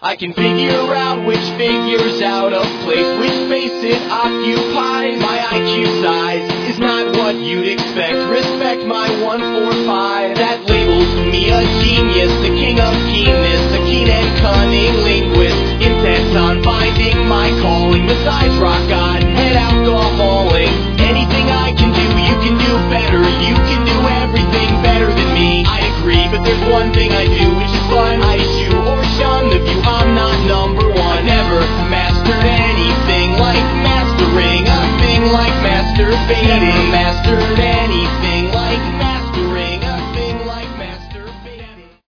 I can figure out which figure's out of place, which space it occupies. My IQ size is not what you'd expect.